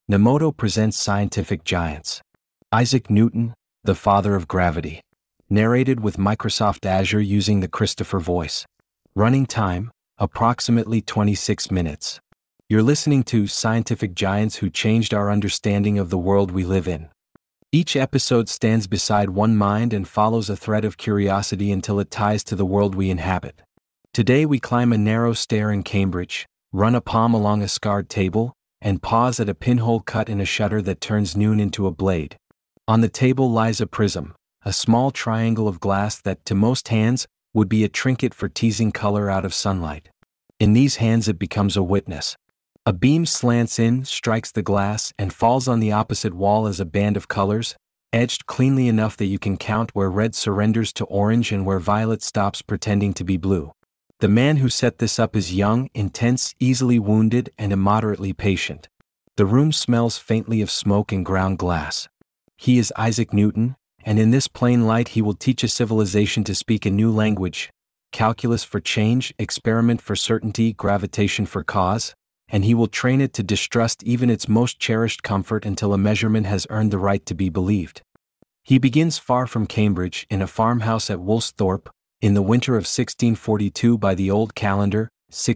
Nemoto presents Scientific Giants. Isaac Newton, the father of gravity. Narrated with Microsoft Azure using the Christopher voice. Running time, approximately 26 minutes. You're listening to Scientific Giants who changed our understanding of the world we live in. Each episode stands beside one mind and follows a thread of curiosity until it ties to the world we inhabit. Today we climb a narrow stair in Cambridge, run a palm along a scarred table, and pause at a pinhole cut in a shutter that turns noon into a blade. On the table lies a prism, a small triangle of glass that, to most hands, would be a trinket for teasing color out of sunlight. In these hands it becomes a witness. A beam slants in, strikes the glass, and falls on the opposite wall as a band of colors, edged cleanly enough that you can count where red surrenders to orange and where violet stops pretending to be blue. The man who set this up is young, intense, easily wounded, and immoderately patient. The room smells faintly of smoke and ground glass. He is Isaac Newton, and in this plain light he will teach a civilization to speak a new language: calculus for change, experiment for certainty, gravitation for cause, and he will train it to distrust even its most cherished comfort until a measurement has earned the right to be believed. He begins far from Cambridge, in a farmhouse at Woolsthorpe, in the winter of 1642 by the old calendar,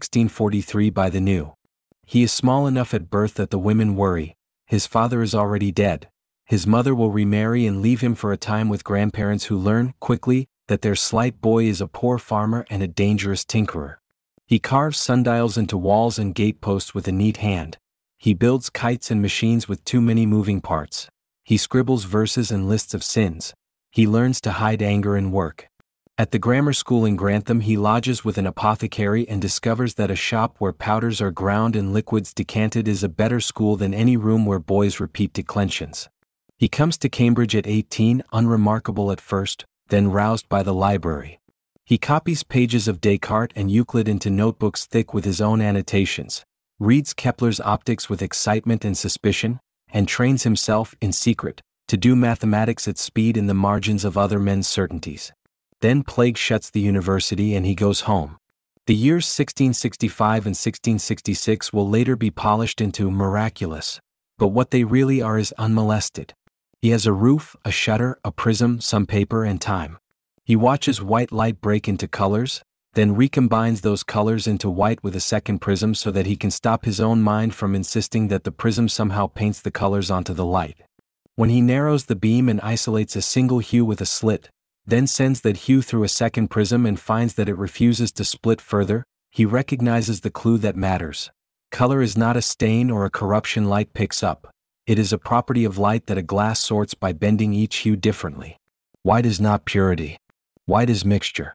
1643 by the new. He is small enough at birth that the women worry. His father is already dead. His mother will remarry and leave him for a time with grandparents who learn, quickly, that their slight boy is a poor farmer and a dangerous tinkerer. He carves sundials into walls and gateposts with a neat hand. He builds kites and machines with too many moving parts. He scribbles verses and lists of sins. He learns to hide anger in work. At the grammar school in Grantham he lodges with an apothecary and discovers that a shop where powders are ground and liquids decanted is a better school than any room where boys repeat declensions. He comes to Cambridge at 18, unremarkable at first, then roused by the library. He copies pages of Descartes and Euclid into notebooks thick with his own annotations, reads Kepler's Optics with excitement and suspicion, and trains himself, in secret, to do mathematics at speed in the margins of other men's certainties. Then plague shuts the university and he goes home. The years 1665 and 1666 will later be polished into miraculous, but what they really are is unmolested. He has a roof, a shutter, a prism, some paper, and time. He watches white light break into colors, then recombines those colors into white with a second prism so that he can stop his own mind from insisting that the prism somehow paints the colors onto the light. When he narrows the beam and isolates a single hue with a slit, then sends that hue through a second prism and finds that it refuses to split further, he recognizes the clue that matters. Color is not a stain or a corruption light picks up. It is a property of light that a glass sorts by bending each hue differently. White is not purity. White is mixture.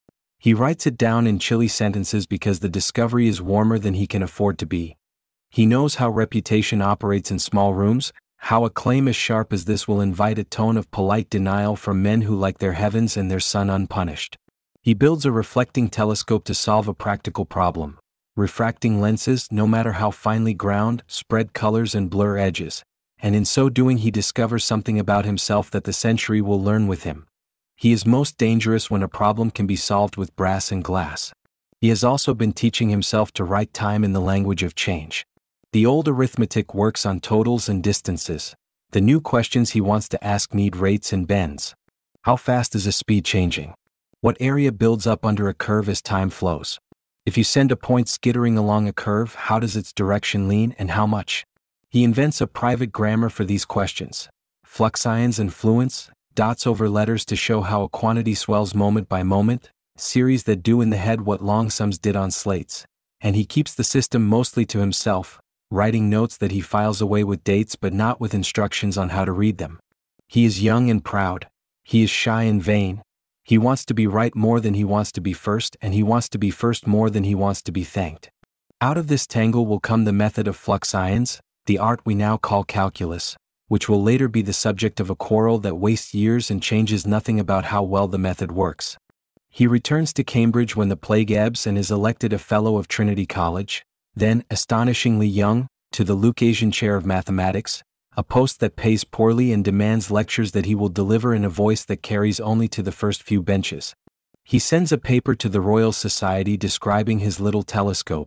He writes it down in chilly sentences because the discovery is warmer than he can afford to be. He knows how reputation operates in small rooms, how a claim as sharp as this will invite a tone of polite denial from men who like their heavens and their sun unpunished. He builds a reflecting telescope to solve a practical problem. Refracting lenses, no matter how finely ground, spread colors and blur edges, and in so doing he discovers something about himself that the century will learn with him. He is most dangerous when a problem can be solved with brass and glass. He has also been teaching himself to write time in the language of change. The old arithmetic works on totals and distances. The new questions he wants to ask need rates and bends. How fast is a speed changing? What area builds up under a curve as time flows? If you send a point skittering along a curve, how does its direction lean and how much? He invents a private grammar for these questions. Fluxions and fluents, dots over letters to show how a quantity swells moment by moment, series that do in the head what long sums did on slates. And he keeps the system mostly to himself, writing notes that he files away with dates but not with instructions on how to read them. He is young and proud. He is shy and vain. He wants to be right more than he wants to be first, and he wants to be first more than he wants to be thanked. Out of this tangle will come the method of fluxions, the art we now call calculus, which will later be the subject of a quarrel that wastes years and changes nothing about how well the method works. He returns to Cambridge when the plague ebbs and is elected a Fellow of Trinity College, then, astonishingly young, to the Lucasian Chair of Mathematics, a post that pays poorly and demands lectures that he will deliver in a voice that carries only to the first few benches. He sends a paper to the Royal Society describing his little telescope.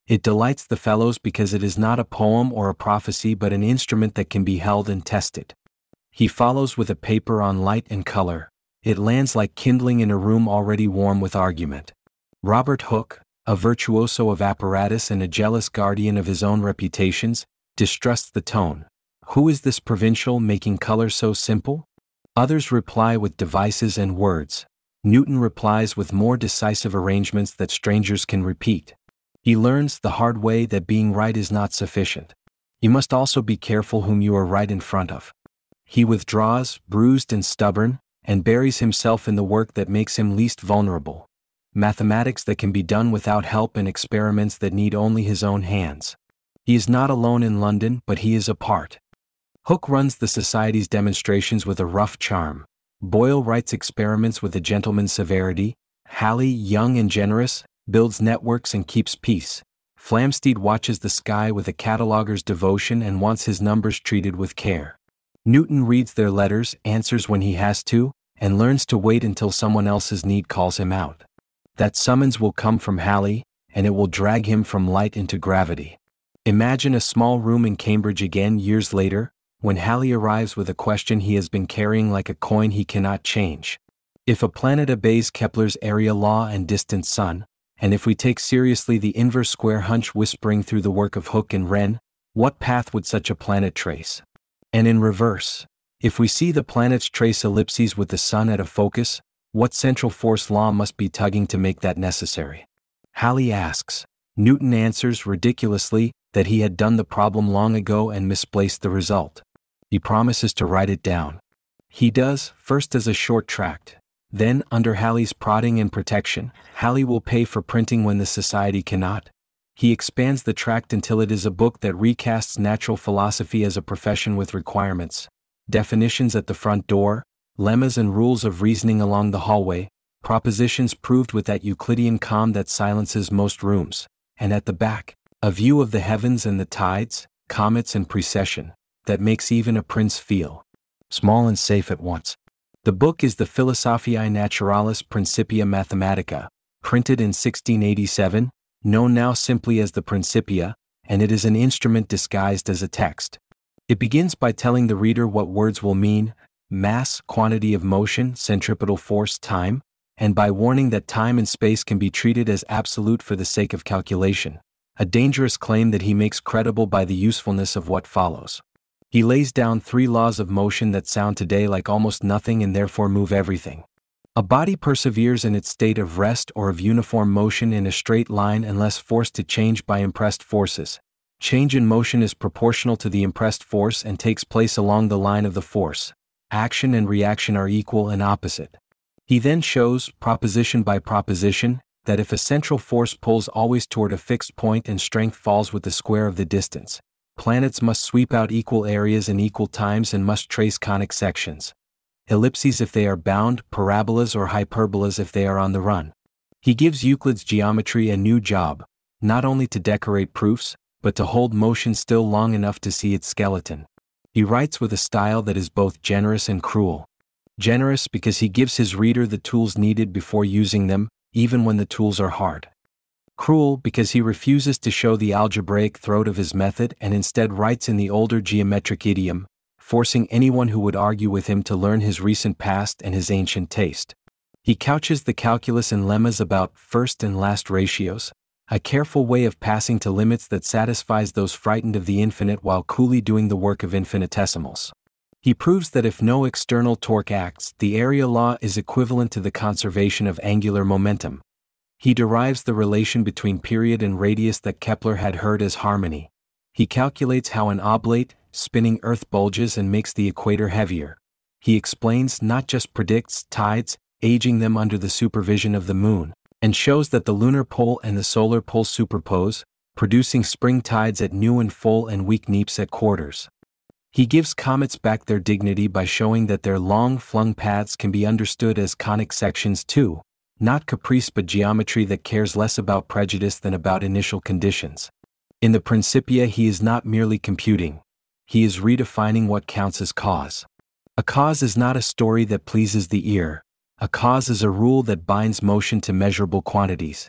It delights the fellows because it is not a poem or a prophecy but an instrument that can be held and tested. He follows with a paper on light and color. It lands like kindling in a room already warm with argument. Robert Hooke, a virtuoso of apparatus and a jealous guardian of his own reputations, distrusts the tone. Who is this provincial making color so simple? Others reply with devices and words. Newton replies with more decisive arrangements that strangers can repeat. He learns the hard way that being right is not sufficient. You must also be careful whom you are right in front of. He withdraws, bruised and stubborn, and buries himself in the work that makes him least vulnerable. Mathematics that can be done without help and experiments that need only his own hands. He is not alone in London, but he is apart. Hooke runs the Society's demonstrations with a rough charm. Boyle writes experiments with a gentleman's severity. Halley, young and generous, builds networks and keeps peace. Flamsteed watches the sky with a cataloguer's devotion and wants his numbers treated with care. Newton reads their letters, answers when he has to, and learns to wait until someone else's need calls him out. That summons will come from Halley, and it will drag him from light into gravity. Imagine a small room in Cambridge again years later, when Halley arrives with a question he has been carrying like a coin he cannot change. If a planet obeys Kepler's area law and distant sun, and if we take seriously the inverse square hunch whispering through the work of Hooke and Wren, what path would such a planet trace? And in reverse, if we see the planets trace ellipses with the sun at a focus, what central force law must be tugging to make that necessary? Halley asks. Newton answers ridiculously that he had done the problem long ago and misplaced the result. He promises to write it down. He does, first as a short tract. Then, under Halley's prodding and protection, Halley will pay for printing when the Society cannot. He expands the tract until it is a book that recasts natural philosophy as a profession with requirements, definitions at the front door, lemmas and rules of reasoning along the hallway, propositions proved with that Euclidean calm that silences most rooms, and at the back, a view of the heavens and the tides, comets and precession, that makes even a prince feel small and safe at once. The book is the Philosophiae Naturalis Principia Mathematica, printed in 1687, known now simply as the Principia, and it is an instrument disguised as a text. It begins by telling the reader what words will mean: mass, quantity of motion, centripetal force, time, and by warning that time and space can be treated as absolute for the sake of calculation, a dangerous claim that he makes credible by the usefulness of what follows. He lays down 3 laws of motion that sound today like almost nothing and therefore move everything. A body perseveres in its state of rest or of uniform motion in a straight line unless forced to change by impressed forces. Change in motion is proportional to the impressed force and takes place along the line of the force. Action and reaction are equal and opposite. He then shows, proposition by proposition, that if a central force pulls always toward a fixed point and strength falls with the square of the distance, planets must sweep out equal areas in equal times and must trace conic sections. Ellipses if they are bound, parabolas or hyperbolas if they are on the run. He gives Euclid's geometry a new job, not only to decorate proofs, but to hold motion still long enough to see its skeleton. He writes with a style that is both generous and cruel. Generous because he gives his reader the tools needed before using them, even when the tools are hard. Cruel because he refuses to show the algebraic throat of his method and instead writes in the older geometric idiom, forcing anyone who would argue with him to learn his recent past and his ancient taste. He couches the calculus in lemmas about first and last ratios, a careful way of passing to limits that satisfies those frightened of the infinite while coolly doing the work of infinitesimals. He proves that if no external torque acts, the area law is equivalent to the conservation of angular momentum. He derives the relation between period and radius that Kepler had heard as harmony. He calculates how an oblate, spinning earth bulges and makes the equator heavier. He explains, not just predicts, tides, aging them under the supervision of the moon, and shows that the lunar pole and the solar pole superpose, producing spring tides at new and full and weak neaps at quarters. He gives comets back their dignity by showing that their long-flung paths can be understood as conic sections too, not caprice but geometry that cares less about prejudice than about initial conditions. In the Principia he is not merely computing. He is redefining what counts as cause. A cause is not a story that pleases the ear. A cause is a rule that binds motion to measurable quantities.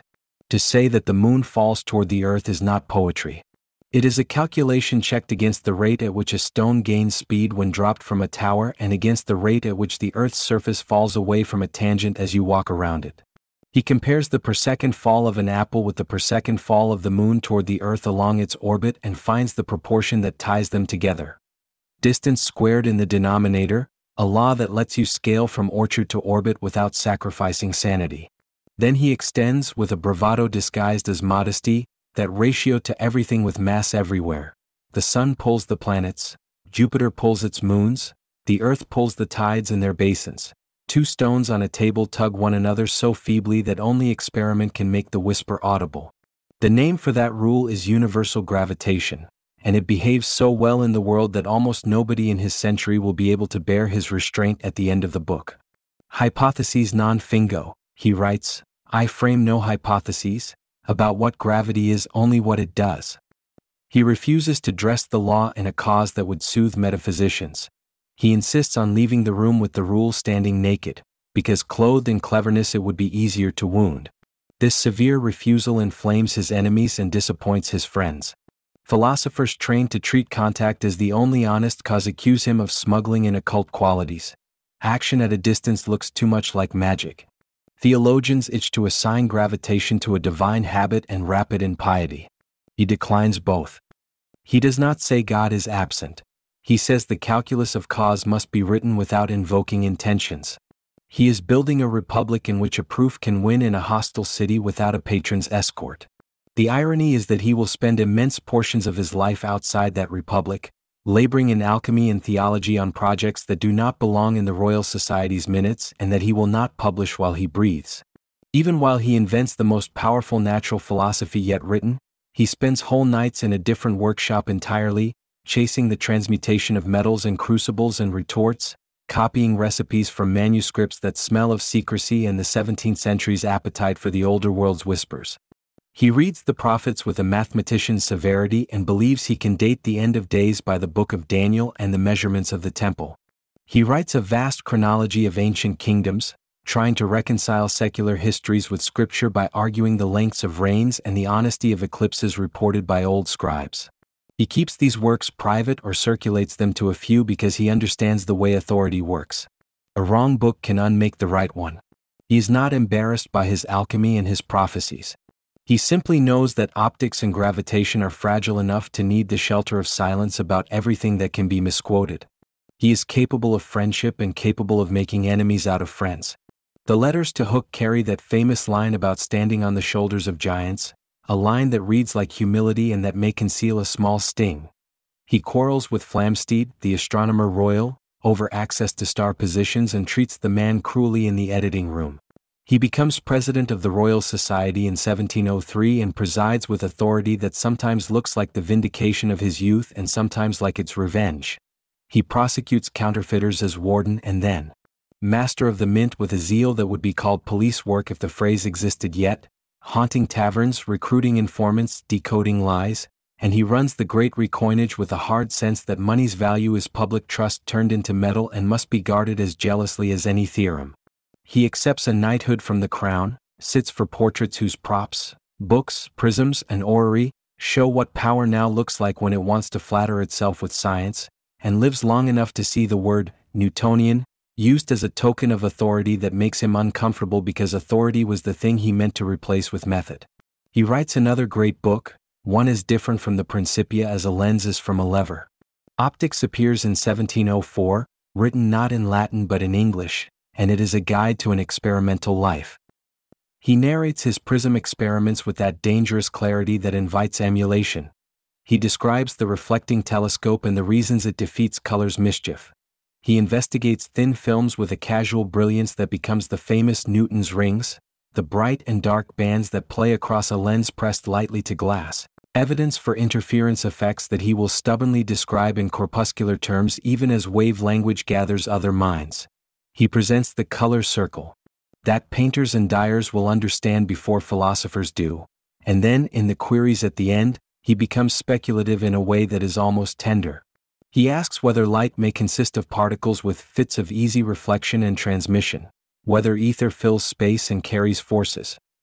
To say that the moon falls toward the earth is not poetry. It is a calculation checked against the rate at which a stone gains speed when dropped from a tower and against the rate at which the Earth's surface falls away from a tangent as you walk around it. He compares the per second fall of an apple with the per second fall of the moon toward the Earth along its orbit and finds the proportion that ties them together. Distance squared in the denominator, a law that lets you scale from orchard to orbit without sacrificing sanity. Then he extends, with a bravado disguised as modesty, that ratio to everything with mass everywhere. The sun pulls the planets, Jupiter pulls its moons, the earth pulls the tides in their basins. Two stones on a table tug one another so feebly that only experiment can make the whisper audible. The name for that rule is universal gravitation, and it behaves so well in the world that almost nobody in his century will be able to bear his restraint at the end of the book. Hypotheses non fingo, he writes, I frame no hypotheses about what gravity is, only what it does. He refuses to dress the law in a cause that would soothe metaphysicians. He insists on leaving the room with the rule standing naked, because clothed in cleverness it would be easier to wound. This severe refusal inflames his enemies and disappoints his friends. Philosophers trained to treat contact as the only honest cause accuse him of smuggling in occult qualities. Action at a distance looks too much like magic. Theologians itch to assign gravitation to a divine habit and wrap it in piety. He declines both. He does not say God is absent. He says the calculus of cause must be written without invoking intentions. He is building a republic in which a proof can win in a hostile city without a patron's escort. The irony is that he will spend immense portions of his life outside that republic, laboring in alchemy and theology on projects that do not belong in the Royal Society's minutes and that he will not publish while he breathes. Even while he invents the most powerful natural philosophy yet written, he spends whole nights in a different workshop entirely, chasing the transmutation of metals and crucibles and retorts, copying recipes from manuscripts that smell of secrecy and the 17th century's appetite for the older world's whispers. He reads the prophets with a mathematician's severity and believes he can date the end of days by the book of Daniel and the measurements of the temple. He writes a vast chronology of ancient kingdoms, trying to reconcile secular histories with scripture by arguing the lengths of reigns and the honesty of eclipses reported by old scribes. He keeps these works private or circulates them to a few because he understands the way authority works. A wrong book can unmake the right one. He is not embarrassed by his alchemy and his prophecies. He simply knows that optics and gravitation are fragile enough to need the shelter of silence about everything that can be misquoted. He is capable of friendship and capable of making enemies out of friends. The letters to Hooke carry that famous line about standing on the shoulders of giants, a line that reads like humility and that may conceal a small sting. He quarrels with Flamsteed, the astronomer royal, over access to star positions and treats the man cruelly in the editing room. He becomes president of the Royal Society in 1703 and presides with authority that sometimes looks like the vindication of his youth and sometimes like its revenge. He prosecutes counterfeiters as warden and then master of the mint with a zeal that would be called police work if the phrase existed yet, haunting taverns, recruiting informants, decoding lies, and he runs the great recoinage with a hard sense that money's value is public trust turned into metal and must be guarded as jealously as any theorem. He accepts a knighthood from the crown, sits for portraits whose props, books, prisms, and orrery show what power now looks like when it wants to flatter itself with science, and lives long enough to see the word Newtonian used as a token of authority that makes him uncomfortable because authority was the thing he meant to replace with method. He writes another great book, one as different from the Principia as a lens is from a lever. Optics appears in 1704, written not in Latin but in English, and it is a guide to an experimental life. He narrates his prism experiments with that dangerous clarity that invites emulation. He describes the reflecting telescope and the reasons it defeats color's mischief. He investigates thin films with a casual brilliance that becomes the famous Newton's rings, the bright and dark bands that play across a lens pressed lightly to glass, evidence for interference effects that he will stubbornly describe in corpuscular terms even as wave language gathers other minds. He presents the color circle, that painters and dyers will understand before philosophers do, and then, in the queries at the end, he becomes speculative in a way that is almost tender. He asks whether light may consist of particles with fits of easy reflection and transmission, whether ether fills space and carries forces,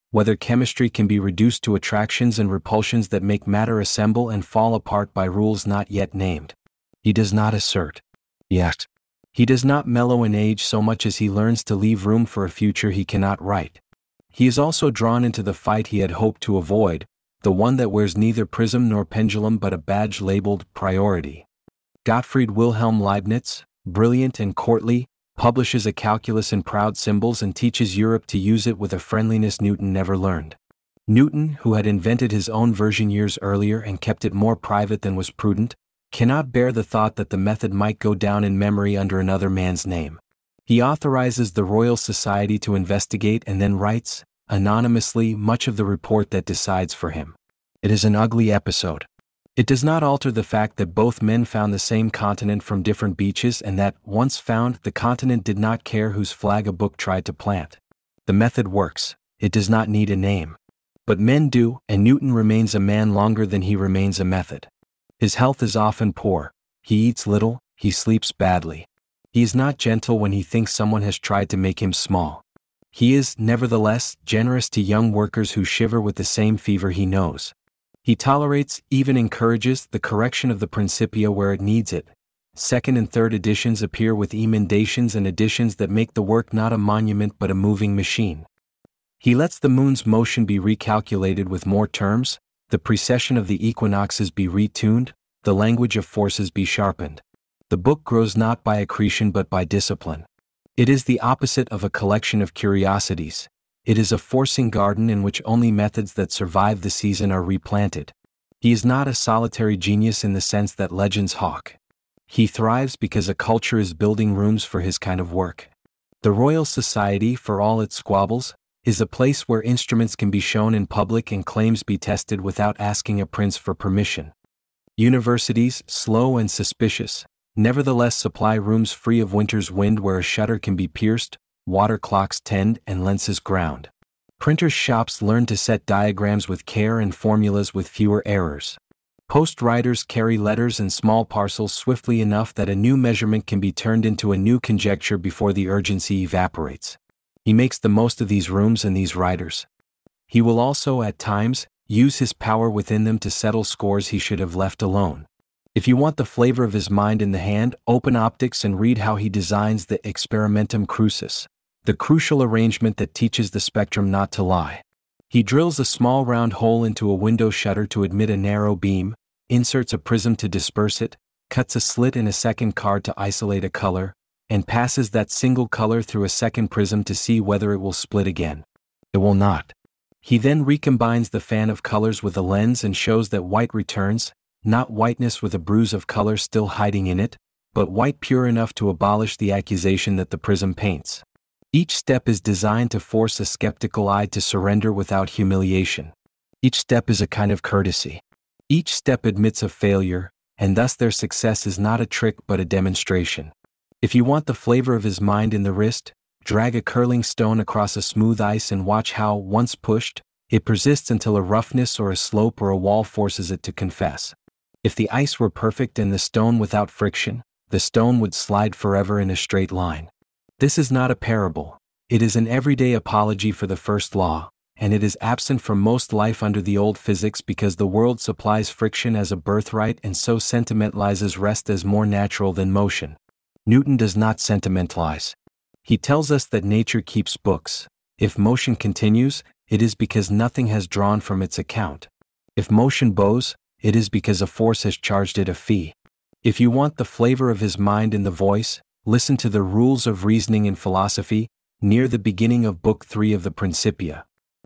whether chemistry can be reduced to attractions and repulsions that make matter assemble and fall apart by rules not yet named. He does not assert. Yet. He does not mellow in age so much as he learns to leave room for a future he cannot write. He is also drawn into the fight he had hoped to avoid, the one that wears neither prism nor pendulum but a badge labeled priority. Gottfried Wilhelm Leibniz, brilliant and courtly, publishes a calculus in proud symbols and teaches Europe to use it with a friendliness Newton never learned. Newton, who had invented his own version years earlier and kept it more private than was prudent, cannot bear the thought that the method might go down in memory under another man's name. He authorizes the Royal Society to investigate and then writes, anonymously, much of the report that decides for him. It is an ugly episode. It does not alter the fact that both men found the same continent from different beaches and that, once found, the continent did not care whose flag a book tried to plant. The method works. It does not need a name. But men do, and Newton remains a man longer than he remains a method. His health is often poor. He eats little, he sleeps badly. He is not gentle when he thinks someone has tried to make him small. He is, nevertheless, generous to young workers who shiver with the same fever he knows. He tolerates, even encourages, the correction of the Principia where it needs it. Second and third editions appear with emendations and additions that make the work not a monument but a moving machine. He lets the moon's motion be recalculated with more terms, the precession of the equinoxes be retuned, the language of forces be sharpened. The book grows not by accretion but by discipline. It is the opposite of a collection of curiosities. It is a forcing garden in which only methods that survive the season are replanted. He is not a solitary genius in the sense that legends hawk. He thrives because a culture is building rooms for his kind of work. The Royal Society, for all its squabbles, is a place where instruments can be shown in public and claims be tested without asking a prince for permission. Universities, slow and suspicious, nevertheless supply rooms free of winter's wind where a shutter can be pierced, water clocks tend and lenses ground. Printers' shops learn to set diagrams with care and formulas with fewer errors. Post riders carry letters and small parcels swiftly enough that a new measurement can be turned into a new conjecture before the urgency evaporates. He makes the most of these rooms and these riders. He will also, at times, use his power within them to settle scores he should have left alone. If you want the flavor of his mind in the hand, open Optics and read how he designs the experimentum crucis, the crucial arrangement that teaches the spectrum not to lie. He drills a small round hole into a window shutter to admit a narrow beam, inserts a prism to disperse it, cuts a slit in a second card to isolate a color, and passes that single color through a second prism to see whether it will split again. It will not. He then recombines the fan of colors with a lens and shows that white returns, not whiteness with a bruise of color still hiding in it, but white pure enough to abolish the accusation that the prism paints. Each step is designed to force a skeptical eye to surrender without humiliation. Each step is a kind of courtesy. Each step admits of failure, and thus their success is not a trick but a demonstration. If you want the flavor of his mind in the wrist, drag a curling stone across a smooth ice and watch how, once pushed, it persists until a roughness or a slope or a wall forces it to confess. If the ice were perfect and the stone without friction, the stone would slide forever in a straight line. This is not a parable. It is an everyday apology for the first law, and it is absent from most life under the old physics because the world supplies friction as a birthright and so sentimentalizes rest as more natural than motion. Newton does not sentimentalize. He tells us that nature keeps books. If motion continues, it is because nothing has drawn from its account. If motion bows, it is because a force has charged it a fee. If you want the flavor of his mind in the voice, listen to the rules of reasoning in philosophy, near the beginning of Book 3 of the Principia.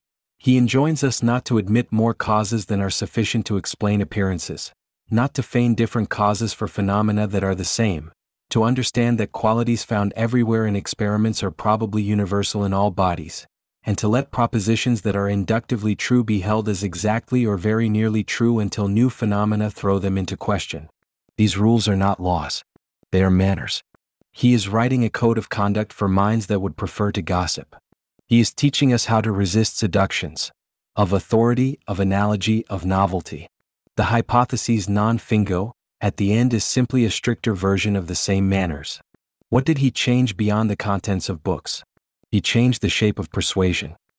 He enjoins us not to admit more causes than are sufficient to explain appearances, not to feign different causes for phenomena that are the same, to understand that qualities found everywhere in experiments are probably universal in all bodies, and to let propositions that are inductively true be held as exactly or very nearly true until new phenomena throw them into question. These rules are not laws. They are manners. He is writing a code of conduct for minds that would prefer to gossip. He is teaching us how to resist seductions, of authority, of analogy, of novelty. The hypothesis non fingo, at the end, is simply a stricter version of the same manners. What did he change beyond the contents of books? He changed the shape of persuasion.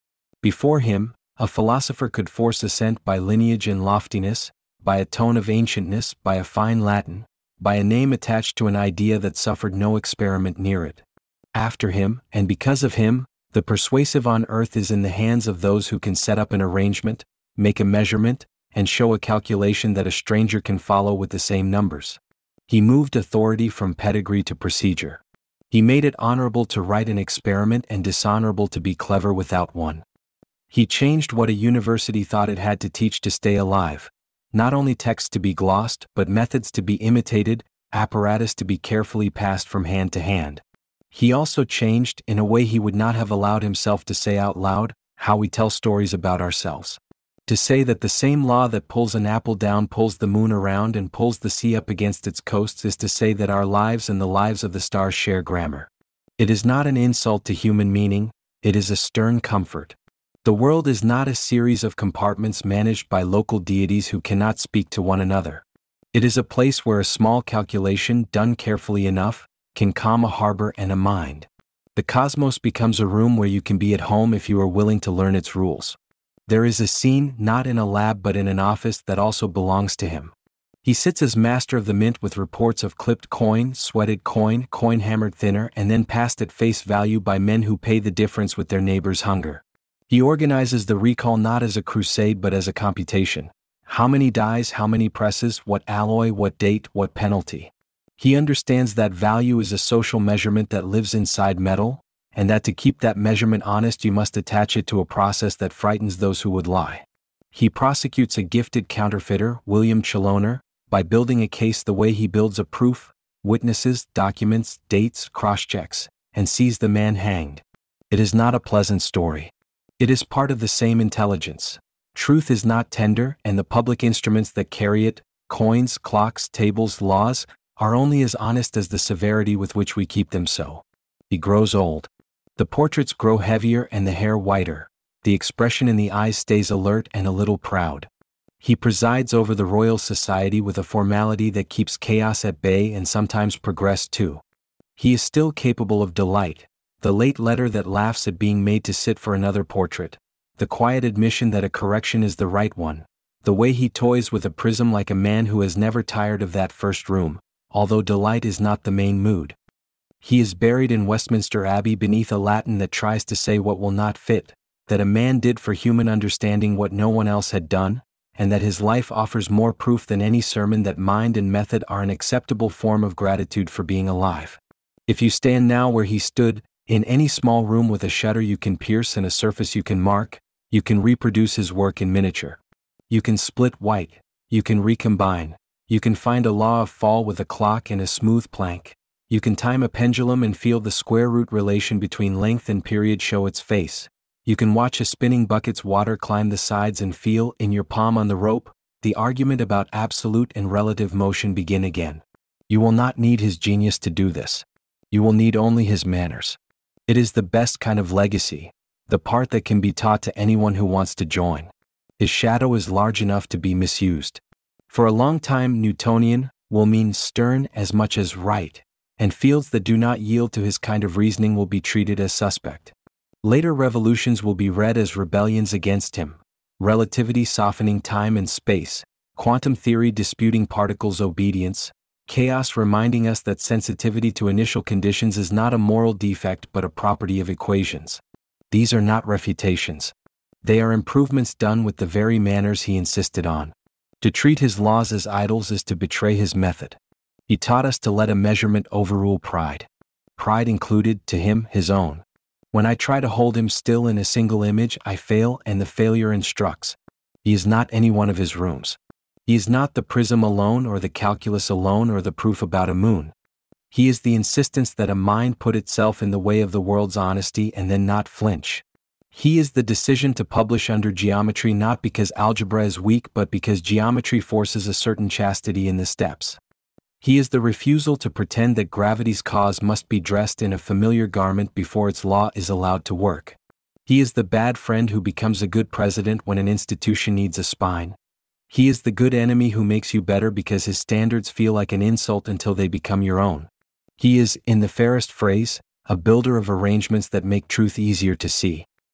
Before him, a philosopher could force ascent by lineage and loftiness, by a tone of ancientness, by a fine Latin, by a name attached to an idea that suffered no experiment near it. After him, and because of him, the persuasive on earth is in the hands of those who can set up an arrangement, make a measurement, and show a calculation that a stranger can follow with the same numbers. He moved authority from pedigree to procedure. He made it honorable to write an experiment and dishonorable to be clever without one. He changed what a university thought it had to teach to stay alive, not only texts to be glossed, but methods to be imitated, apparatus to be carefully passed from hand to hand. He also changed, in a way he would not have allowed himself to say out loud, how we tell stories about ourselves. To say that the same law that pulls an apple down pulls the moon around and pulls the sea up against its coasts is to say that our lives and the lives of the stars share grammar. It is not an insult to human meaning, it is a stern comfort. The world is not a series of compartments managed by local deities who cannot speak to one another. It is a place where a small calculation, done carefully enough, can calm a harbor and a mind. The cosmos becomes a room where you can be at home if you are willing to learn its rules. There is a scene, not in a lab but in an office, that also belongs to him. He sits as master of the mint with reports of clipped coin, sweated coin, coin hammered thinner and then passed at face value by men who pay the difference with their neighbor's hunger. He organizes the recall not as a crusade but as a computation. How many dies, how many presses, what alloy, what date, what penalty. He understands that value is a social measurement that lives inside metal, and that to keep that measurement honest you must attach it to a process that frightens those who would lie. He prosecutes a gifted counterfeiter, William Chaloner, by building a case the way he builds a proof, witnesses, documents, dates, cross-checks, and sees the man hanged. It is not a pleasant story. It is part of the same intelligence. Truth is not tender, and the public instruments that carry it, coins, clocks, tables, laws, are only as honest as the severity with which we keep them so. He grows old. The portraits grow heavier and the hair whiter. The expression in the eyes stays alert and a little proud. He presides over the Royal Society with a formality that keeps chaos at bay and sometimes progress too. He is still capable of delight, the late letter that laughs at being made to sit for another portrait, the quiet admission that a correction is the right one, the way he toys with a prism like a man who has never tired of that first room, although delight is not the main mood. He is buried in Westminster Abbey beneath a Latin that tries to say what will not fit, that a man did for human understanding what no one else had done, and that his life offers more proof than any sermon that mind and method are an acceptable form of gratitude for being alive. If you stand now where he stood, in any small room with a shutter you can pierce and a surface you can mark, you can reproduce his work in miniature. You can split white, you can recombine, you can find a law of fall with a clock and a smooth plank, you can time a pendulum and feel the square root relation between length and period show its face. You can watch a spinning bucket's water climb the sides and feel, in your palm on the rope, the argument about absolute and relative motion begin again. You will not need his genius to do this. You will need only his manners. It is the best kind of legacy, the part that can be taught to anyone who wants to join. His shadow is large enough to be misused. For a long time, Newtonian will mean stern as much as right, and fields that do not yield to his kind of reasoning will be treated as suspect. Later revolutions will be read as rebellions against him, relativity softening time and space, quantum theory disputing particles' obedience, chaos reminding us that sensitivity to initial conditions is not a moral defect but a property of equations. These are not refutations. They are improvements done with the very manners he insisted on. To treat his laws as idols is to betray his method. He taught us to let a measurement overrule pride. Pride included, to him, his own. When I try to hold him still in a single image, I fail and the failure instructs. He is not any one of his rooms. He is not the prism alone or the calculus alone or the proof about a moon. He is the insistence that a mind put itself in the way of the world's honesty and then not flinch. He is the decision to publish under geometry not because algebra is weak but because geometry forces a certain chastity in the steps. He is the refusal to pretend that gravity's cause must be dressed in a familiar garment before its law is allowed to work. He is the bad friend who becomes a good president when an institution needs a spine. He is the good enemy who makes you better because his standards feel like an insult until they become your own. He is, in the fairest phrase, a builder of arrangements that make truth easier to see.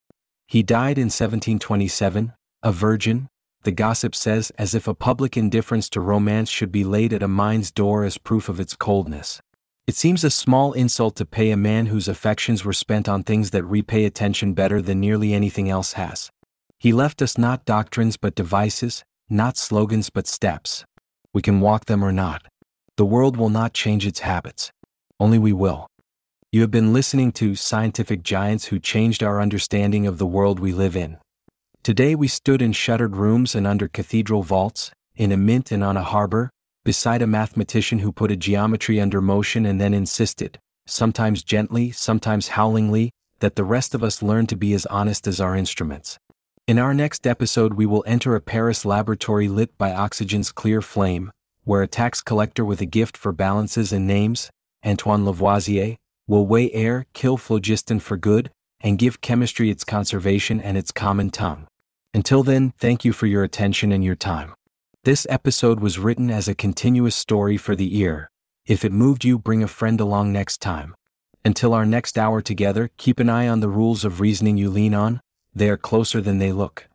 He died in 1727, a virgin, the gossip says, as if a public indifference to romance should be laid at a mind's door as proof of its coldness. It seems a small insult to pay a man whose affections were spent on things that repay attention better than nearly anything else has. He left us not doctrines but devices, not slogans but steps. We can walk them or not. The world will not change its habits. Only we will. You have been listening to Scientific Giants Who Changed Our Understanding of the World We Live in. Today we stood in shuttered rooms and under cathedral vaults, in a mint and on a harbor, beside a mathematician who put a geometry under motion and then insisted, sometimes gently, sometimes howlingly, that the rest of us learn to be as honest as our instruments. In our next episode we will enter a Paris laboratory lit by oxygen's clear flame, where a tax collector with a gift for balances and names, Antoine Lavoisier, will weigh air, kill phlogiston for good, and give chemistry its conservation and its common tongue. Until then, thank you for your attention and your time. This episode was written as a continuous story for the ear. If it moved you, bring a friend along next time. Until our next hour together, keep an eye on the rules of reasoning you lean on. They are closer than they look.